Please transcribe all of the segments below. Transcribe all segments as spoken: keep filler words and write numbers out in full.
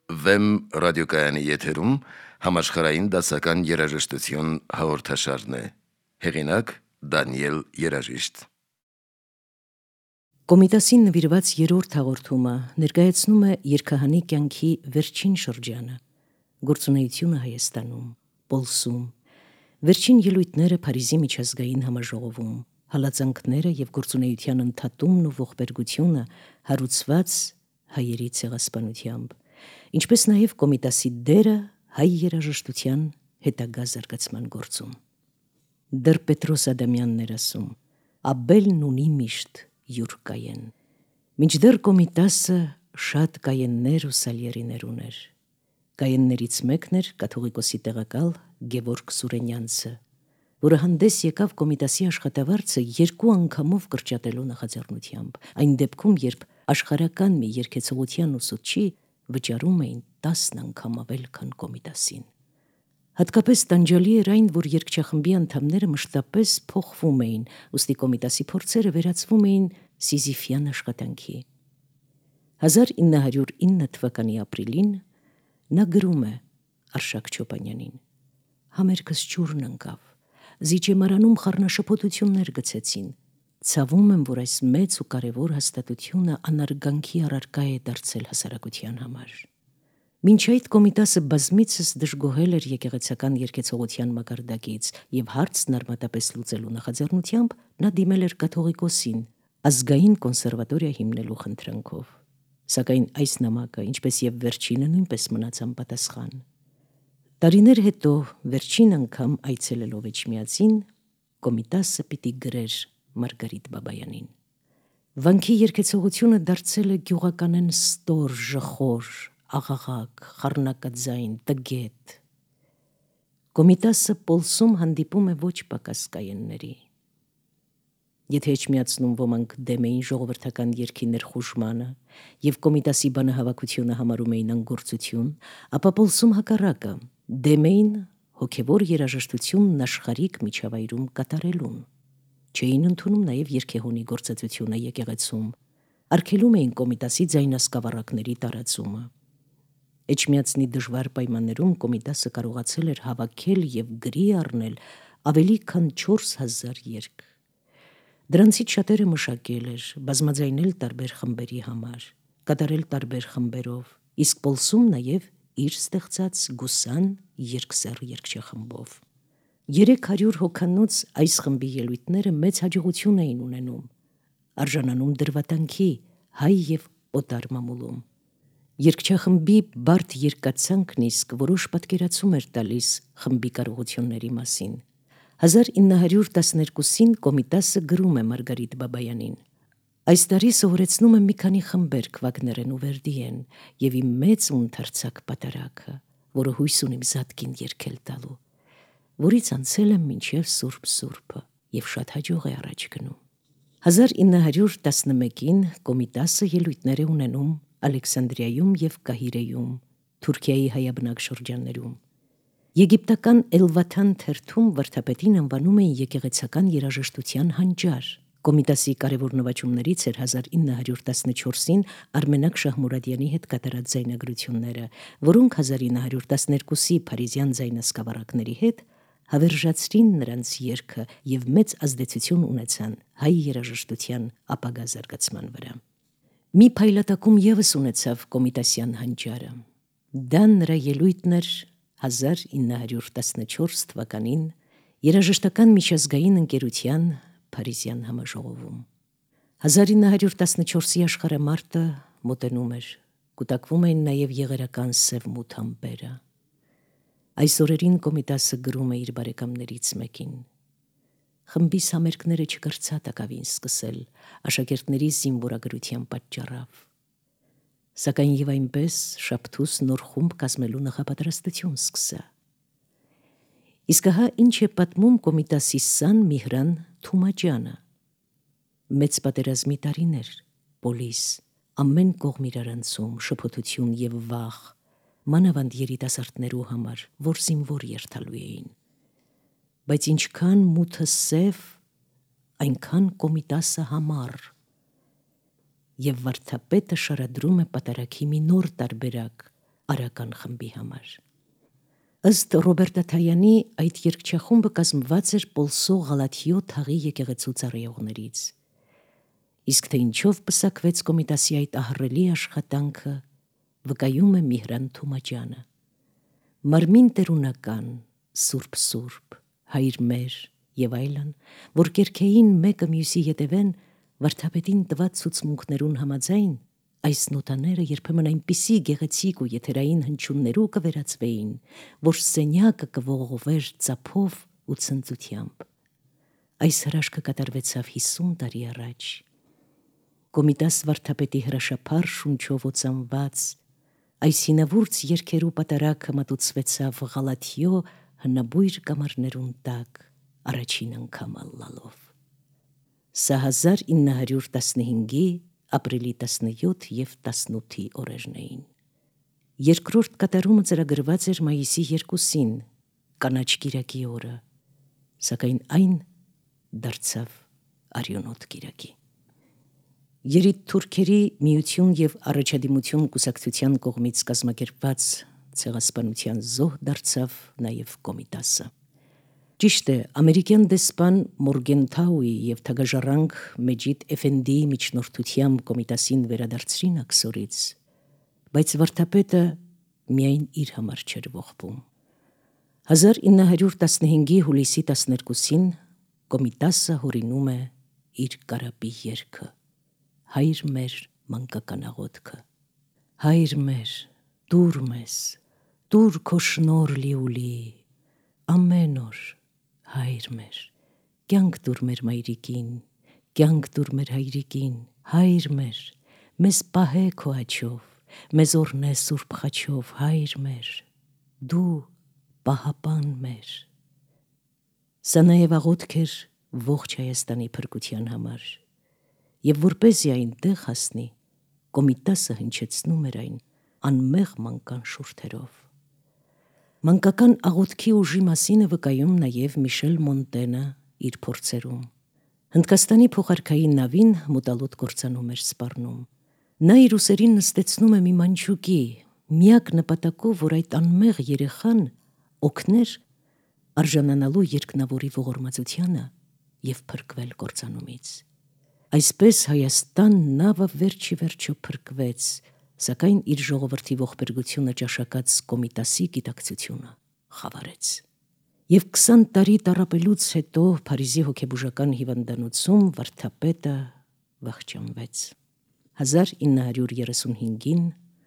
Վեմ ռադիոկայանի եթերում համաշխարհային դասական երաժշտություն հաղորդաշարն է։ Հեղինակ Դանիել Երաժիշտ։ Կոմիտասին նվիրված երրորդ հաղորդումը ներկայացնում է երգահանի կյանքի վերջին շրջանը, գործունեությունը Հայաստանում, Պոլսում, վերջին ելույթները Փարիզի միջազգային համաժողովում, հալածանքները եւ գործունեության ընդհատումն ու ողբերգությունը հարուցված հայերի ցեղասպանությամբ, ինչպես նաև Կոմիտասի դերը հայ երաժշտության հետագա զարգացման գործում։ Դեռ Պետրոս Ադամյանն էր ասում. «Աբելն ունի միշտ յուր կայեն»։ Մինչդեռ Կոմիտասը շատ կայեններ ու սալիերիներ ուներ։ Կայեններից մեկն էր կաթողիկոսի տեղակալ Գևորգ Սուրենյանցը, որը հանդես եկավ Կոմիտասի աշխատավարձը երկու անգամով կրճատելու նախաձեռնությամբ, այն դեպքում, երբ աշխարհական մի երգեցողության ուսուցչի վճարում էին տասն անգամ ավել, քան Կոմիտասին։ Հատկապես տանջալի էր այն, որ երգչախմբի անդամները մշտապես փոխվում էին, ուստի Կոմիտասի փորձերը վերածվում էին սիզիֆյան աշխատանքի։ հազար ինը հարյուր ինը թվականի ապրիլին նա գրում է Արշակ Չոպանյանին. «Համերգս ջուրն ընկավ, Զիջեմարանում խառնաշփոթություններ գցեցին։ Ցավում եմ, որ այս մեծ ու կարևոր հաստատությունը անարգանքի առարկա է դարձել հասարակության համար»։ Մինչ այդ Կոմիտասը բազմիցս դժգոհել էր եկեղեցական երգեցողության մակարդակից եւ հարցն արմատապես լուծելու նախաձեռնությամբ նա դիմել էր կաթողիկոսին ազգային կոնսերվատորիա հիմնելու խնդրանքով, սակայն այս նամակը, ինչպես եւ վերջինը, նույնպես մնաց անպատասխան։ Տարիներ հետո վերջին անգամ այցելելով Էջմիածին, Կոմիտասը պիտի գրեր Մարգարիտ Բաբայանին. «Վանքի երգեցողությունը դարձել է գյուղականեն ստոր, ժխոր, աղաղակ, խառնակաձայն, տգետ։ Կոմիտասը Պոլսում հանդիպում է ոչ պակաս կայենների։ Եթե Էջմիածնում ոմանք դեմ էին ժողովրդական երգի ներխուժմանը եւ Կոմիտասի բանահավաքությունը համարում էին անգործություն, ապա Պոլսում հակառակը, դեմ էին հոգևոր երաժշտությունն աշխարհիկ միջավայրում կատարելուն։ Չէին ընդունում նաև երգեհոնի գործածությունը եկեղեցում, արգելում էին Կոմիտասի ձայնասկավառակների տարածումը։ Էջմիածնի դժվար պայմաններում Կոմիտասը կարողացել էր հավաքել եւ գրի առնել ավելի քան չորս հազար երգ։ Դրանցից շատերը մշակել էր, բազմաձայնել տարբեր խմբերի համար, կատարել տարբեր խմբերով, իսկ Պոլսում նաև իր ստեղծած Գուսան երկսեռ երգչախմբով։ Երեք հարյուր հոգանոց այս խմբի ելույթները մեծ հաջողություն էին ունենում, արժանանում դրվատանքի հայ եւ օտար մամուլում։ Երգչախմբի բարդ երկացանքն իսկ որոշ պատկերացում էր տալիս խմբի կարողությունների մասին։ հազար ինը հարյուր տասներկուսին Կոմիտասը գրում է Մարգարիտ Բաբայանին. «Այս տարի սովորեցնում եմ մի քանի խմբեր Վագներեն ու Վերդիեն եւ իմ մեծ ու ընդարձակ պատարագը, որը հույս ունիմ զատկին երգել տալու, որից անցել եմ մինչև Սուրբ Սուրբը եւ շատ հաջող է առաջ գնում»։ հազար ինը հարյուր տասնմեկին Կոմիտասը ելույթներ է ունենում Ալեքսանդրիայում եւ Կահիրեում, Թուրքիայի հայաբնակ շրջաններում։ Եգիպտական Էլվաթան թերթում վարդապետին անվանում էին եկեղեցական երաժշտության հանճար։ Կոմիտասի կարևոր նվաճումներից էր հազար ինը հարյուր տասնչորսին Արմենակ Շահմուրադյանի հետ կատարած ձայնագրությունները, որոնք հազար ինը հարյուր տասներկուսի փարիզյան ձայնասկավառակների հետ հավերժացրին նրանց երգը եւ մեծ ազդեցություն ունեցան հայ երաժշտության ապագա զարգացման վրա։ Մի փայլատակում եւս ունեցավ Կոմիտասյան հանճարը։ Դա նրա ելույթն էր հազար ինը հարյուր տասնչորս թվականին երաժշտական միջազգային ընկերության Փարիզյան համաժողովում։ հազար ինը հարյուր տասնչորսի աշխարհամարտը մոտենում էր, կուտակվում էին նաև եղերական սև-մութ ամպերը։ Այս օրերին Կոմիտասը գրում է իր բարեկամներից մեկին. «Խմբիս համերգները չկրծա տակավին սկսել աշակերտների զինվորագրության պատճառով, սակայն եւ այնպես շաբթուս նոր խումբ կազմելու նախապատրաստություն սկսա»։ Իսկ ահա ինչ է պատմում Կոմիտասի սան Միհրան Թումաջյանը. «Մեծ պատերազմի տարիներ, Պոլիս, ամեն կողմ իր արանցում, շփոթություն եւ վախ, մանավանդ երիտասարդներու համար, որ զինվոր երթալու էին։ Բայց ինչքան մութը սև, այնքան Կոմիտասը համառ, եւ վարդապետը շարադրում է պատարագի մի նոր տարբերակ, արական խմբի համար։ Ըստ Ռոբերտ Աթայանի այդ երգչախումբը կազմված էր Պոլսո Ղալաթիո թաղի եկեղեցու ծառայողներից։ Իսկ թե ինչով պսակվեց Կոմիտասի այդ ահռելի աշխատանքը, վկայում է Միհրան Թումաջյանը։ Մարմին տերունական, սուրբ սուրբ, հայր մեր եւ այլն, որ կերքեին մեկը մյուսի ետևեն, վարդապետին տված ցուցմունքներուն համաձայն, այս նոտաները երբեմն այնպիսի գեղեցիկ ու եթերային հնչյուններու կվերածվեին, որ սենյակը կողողվեր ծափով ու ցնծությամբ։ Այս հրաշքը կատարվեցավ հիսուն տարի առաջ։ Կոմիտաս վարդապետի հրաշափառ շունչով օծանված, այս հինավուրց երգերու պատարակը մատուցվեցավ Ղալաթիո հնաբույր կամարներուն տակ առաջին անգամ ալլալով։ Սա հազար ինը հարյուր տասնհինգի ապրիլի տասնյոթ եւ տասնութի օրերն էին։ Երկրորդ կատարումը ծրագրված էր մայիսի երկուսին, կանաչ կիրակի օրը, սակայն այն դարձավ արյունոտ կիրակի։ Երիտ թուրքերի միություն եւ առաջադիմություն կուսակցության կողմից կազմակերպված ցեղասպանության զոհ դարձավ նաեւ Կոմիտասը։ Ճիշտ է, ամերիկյան դեսպան Մորգենթաուի եւ թագաժառանգ Մեջիդ Էֆենդիի միջնորդությամբ Կոմիտասին վերադարձրին աքսորից, բայց վարդապետը միայն իր համար չէր ողբում։ հազար ինը հարյուր տասնհինգի հուլիսի տասներկուսին Կոմիտասը հորինում է իր կարապի երգը, հայր մեր մանկական աղոթքը։ Հայր մեր, դուր մեզ, դուր քո շնոր լիուլի, ամեն օր, հայր մեր, կյանք դուր մեր մայրիկին, կյանք դուր մեր հայրիկին, հայր մեր, մեզ պահե քո աչով, մեզ օրնե սուրբ խաչով, հայր մեր, դու պահապան մեր։ Սա նաև աղոթք էր ողջ Հայաստանի փրկության համար, եւ որպեսզի այնտեղ հասնի, Կոմիտասը հնչեցնում էր այն անմեղ մանկան շուրթերով։ Մանկական աղոթքի ուժի մասին է վկայում նաև Միշել Մոնտենը իր փորձերում։ Հնդկաստանի փոխարքային նավին մոտալուտ կործանում էր սպառնում։ Նա իր ուսերին նստեցնում է մի մանչուկի, միակ նպատակով, որ այդ անմեղ երեխան օգներ արժանանալու երկնավորի ողորմածությանը եւ փրկվել կործանումից։ Այսպես Հայաստան նավը վերջի վերջո փրկվեց, սակայն իր ժողովրդի ողբերգությունը ճաշակած Կոմիտասի գիտակցությունը խավարեց։ Եվ քսան տարի տառապելուց հետո Փարիզի հոգեբուժական հիվանդանոցում վարդապետը վախճանվեց։ հազար ինը հարյուր երեսունհինգին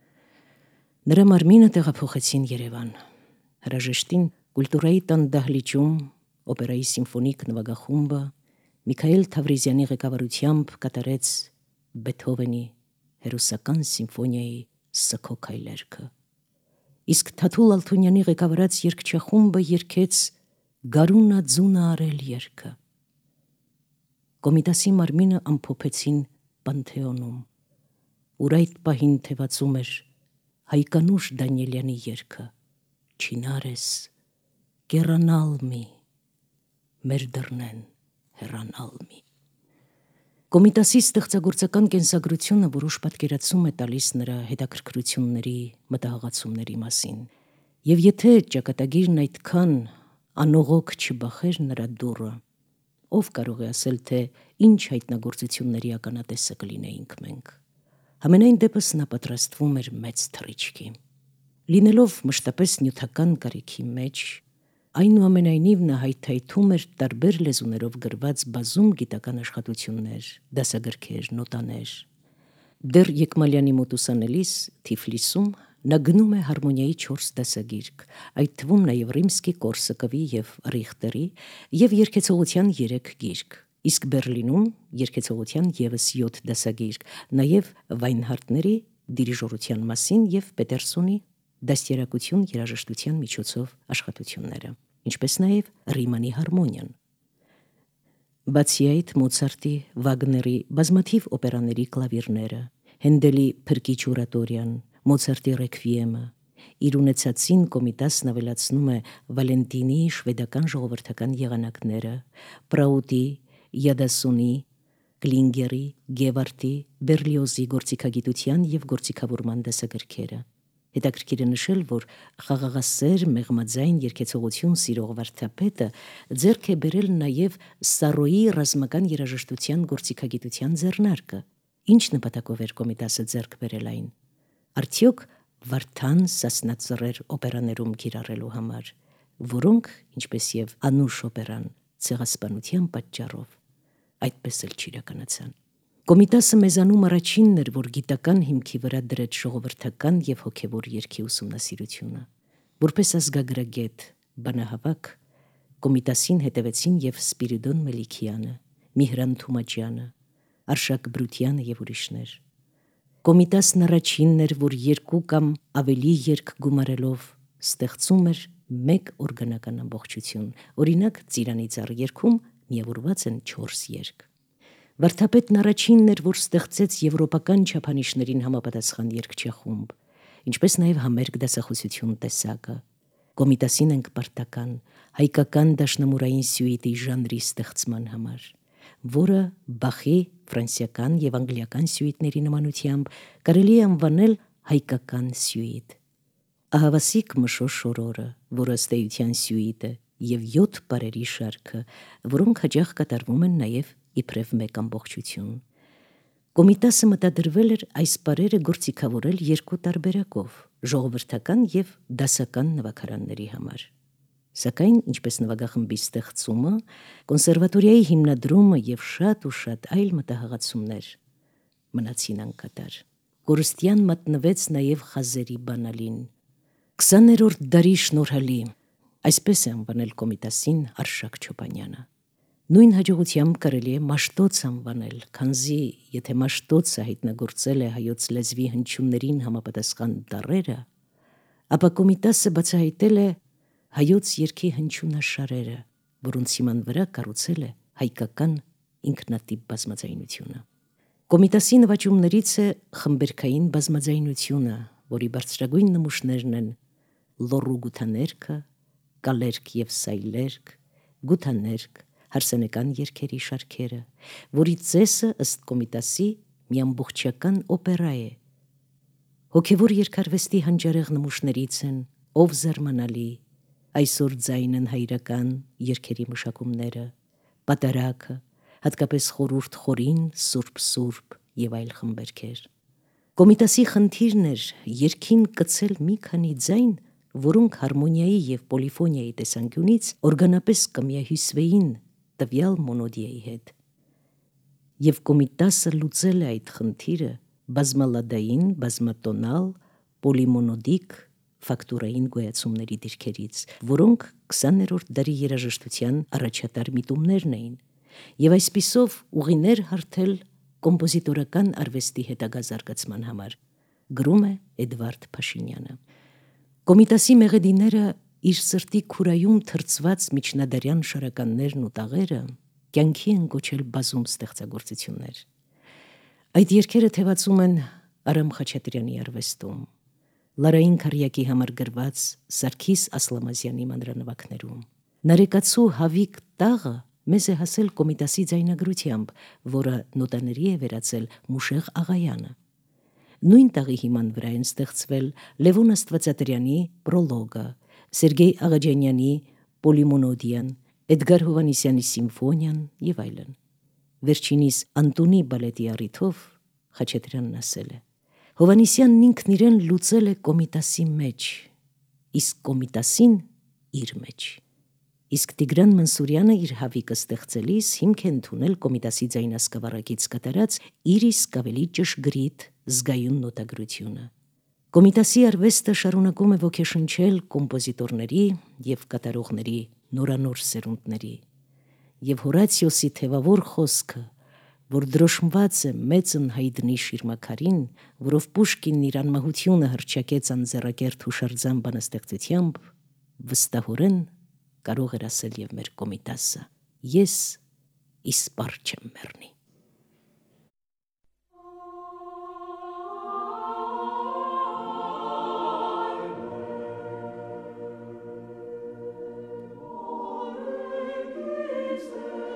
նրա մարմինը տեղափոխեցին Երևան։ Հրաժեշտին կուլտուրայի տան դահլիճում օպերայի սիմֆոնիկ նվագախումբը Միքայել Թավրիզյանի ղեկավարությամբ կատարեց Բեթհովենի հերոսական սիմֆոնիայի Սգո քայլերգը։ Իսկ Թաթուլ Ալթունյանի ղեկավարած երգչախումբը երգեց Գարունա ձունը արել երգը։ Կոմիտասի մարմինը ամփոփեցին Պանթեոնում, ուր այդ պահին թևածում էր Հայկանուշ Դանիելյանի երգը Չինարես կեռանալ մի, մեր դռնեն հեռանալ մի։ Կոմիտասի ստեղծագործական կենսագրությունը որոշ պատկերացում է տալիս նրա հետաքրքրությունների, մտահղացումների մասին, եւ եթե ճակատագիրն այդքան անողոք չբախեր նրա դուռը, ով կարող է ասել, թե ինչ հայտնագործությունների ականատեսը կլինեինք մենք։ Համենայն դեպս նա պատրաստվում էր մեծ թռիչքի։ Լինելով մշտապես նյութական կարիքի մեջ, այնուամենայնիվ նա հայթայթում էր տարբեր լեզուներով գրված բազում գիտական աշխատություններ, դասագրքեր, նոտաներ։ Դեռ Եկմալյանի մոտ ուսանելիս Թիֆլիսում նա գնում է հարմոնիայի չորս դասագիրք, այդ թվում նաև Ռիմսկի-Կորսակովի եւ Ռիխտերի եւ երգեցողության երեք գիրք, իսկ Բերլինում երգեցողության եւս յոթ դասագիրք, նաև Վայնհարտների դիրիժորության մասին եւ Պետերսոնի դաստիարակություն երաժշտության միջոցով աշխատությունները, ինչպես նաև Ռիմանի հարմոնիան։ Բացի այդ Մոցարտի, Վագների բազմաթիվ օպերաների կլավիրները, Հենդելի Փրկիչ օրատորիան, Մոցարտի ռեքվիեմը, իր ունեցածին Կոմիտասն ավելացնում է Վալենտինի շվեդական ժողովրդական եղանակները, Պրաուտի, Յադասունի, Կլինգերի, Գևարտի, Բերլիոզի գործիքագիտության եւ գործիքավորման դասագրքերը։ Հետաքրքիր է նշել, որ խաղաղասեր, մեղմաձայն երգեցողություն սիրող վարդապետը ձեռք է բերել նաև Սառոյի ռազմական երաժշտության գործիքագիտության ձեռնարկը։ Ինչ նպատակով էր Կոմիտասը ձեռք բերել այն։ Արդյոք Վարդան Սասնածռեր օպերաներում կիրառելու համար, որոնք, ինչպես եւ Անուշ օպերան, ցեղասպանության պատճառով այդպես էլ չիրականացան։ Կոմիտասը մեզանում առաջինն էր, որ գիտական հիմքի վրա դրեց ժողովրդական եւ հոգեվոր երգի ուսումնասիրությունը։ Որպես ազգագրագետ, բանահավաք, Կոմիտասին հետևեցին եւ Սպիրիդոն Մելիքյանը, Միհրան Թումաճյանը, Արշակ Բրությանը եւ ուրիշներ։ Կոմիտասն առաջինն էր, որ երկու կամ ավելի երգ գումարելով ստեղծում էր մեկ օրգանական ամբողջություն։ Օրինակ, Ծիրանի ծառ երգում միավորված են չորս երգ։ Վարդապետն առաջինն էր, որ ստեղծեց եվրոպական չափանիշներին համապատասխան երգչախումբ, ինչպես նաև համերգ դասախոսություն տեսակը։ Կոմիտասին ենք պարտական հայկական դաշնամուրային սյուիտի ժանրի ստեղծման համար, որը Բախի ֆրանսիական եւ անգլիական սյուիտների նմանությամբ կարելի է անվանել հայկական սյուիտ։ Ահավասիկ Մշո շորորը, որը ըստ էության սյուիտ է, եւ յոթ պարերի շարքը, որոնք հաճախ կատարվում են նաեւ իբրև մեկ ամբողջություն։ Կոմիտասը մտադրվել էր այս պարերը գործիքավորել երկու տարբերակով՝ ժողովրդական եւ դասական նվագարանների համար։ Սակայն, ինչպես նվագախմբի ստեղծումը, կոնսերվատորիայի հիմնադրումը եւ շատ ու շատ այլ մտահղացումներ մնացին անկատար։ Կորստյան մատնվեց նաեւ խազերի բանալին։ Քսաներորդ դարի շնորհալի, այսպես է անվանել Կոմիտասին Արշակ Չոպանյանը։ Նույն հաջողությամբ կարելի է Մաշտոց անվանել, քանզի եթե Մաշտոցը հայտնագործել է հայոց լեզվի հնչյուններին համապատասխան տառերը, ապա Կոմիտասը բացահայտել է հայոց երգի հնչյունաշարերը, որոնց հիման վրա կառուցել է հայկական ինքնատիպ բազմաձայնությունը։ Կոմիտասի նվաճումներից է խմբերքային բազմաձայնությունը, որի բարձրագույն նմուշներն են լոռու գութաներքը, կալերք եւ սայլերք, գութաներք, հարսանեկան երգերի շարքերը, որի ծեսը ըստ Կոմիտասի մի ամբողջական օպերա է։ Հոգևոր երգարվեստի հանճարեղ նմուշներից են Ով զարմանալի, Այսօր ձայն են հայրական երգերի մշակումները, Պատարագը, հատկապես խորուրդ խորին, Սուրբ Սուրբ եւ այլ խմբերքեր։ Կոմիտասի խնդիրն էր երգին կցել մի քանի ձայն, որոնք հարմոնիայի եւ պոլիֆոնիայի տեսանկյունից օրգանապես կմիահյուսվեին տվյալ մոնոդիայի հետ։ Եվ Կոմիտասը լուծել է այդ խնդիրը բազմալադային, բազմատոնալ, պոլիմոնոդիկ ֆակտուրային գոյացումների դիրքերից, որոնք քսաներորդ դարի երաժշտության առաջատար միտումներն էին, եւ այսպիսով ուղիներ հարթել կոմպոզիտորական արվեստի հետագա զարգացման համար, գրում է Էդվարդ Փաշինյանը։ Կոմիտասի մեղեդիները իր սրտի քուրայում թրծված միջնադարյան շարականներն ու տաղերը կյանքի են կոչել բազում ստեղծագործություններ։ Այդ երգերը թևածում են Արամ Խաչատրյանի արվեստում, Լարային Քարյակի համար գրված Սարգիս Ասլամազյանի մանրանավակներում։ Նարեկացու Հավիկ տաղը մեզ է հասել Կոմիտասի ձայնագրությամբ, որը նոտաների է վերածել Մուշեղ Աղայանը։ Նույն տաղի հիման վրա են ստեղծվել Լևոն Աստվածատրյանի պրոլոգը, Սերգեյ Աղաջանյանի պոլիմոնոդիան, Էդգար Հովհաննիսյանի սիմֆոնիան եւ այլն։ Վերջինիս Անտոնի բալետի առիթով Խաչատրյանն ասել է. Հովհաննիսյանն ինքն իրեն լուծել է Կոմիտասի մեջ, իսկ Կոմիտասին իր մեջ։ Իսկ Տիգրան Մանսուրյանը իր Հավիկը ստեղծելիս հիմք է ընդունել Կոմիտասի ձայնասկավառակից կատարած իր իսկ ավելի ճշգրիտ զգայուն նոտագրությունը։ Կոմիտասի արվեստը շարունակում է ոգեշնչել կոմպոզիտորների եւ կատարողների նորանոր սերունդների, եւ Հորացիոսի թևավոր խոսքը, որ դրոշմված է մեծն հայդնի շիրմաքարին, որով Պուշկինն իր անմահությունը հռչակեց անձեռակերտ հուշարձան բանաստեղծությամբ, վստահորեն կարող էր ասել եւ մեր Կոմիտասը. ես իսպառ չեմ մեռնի։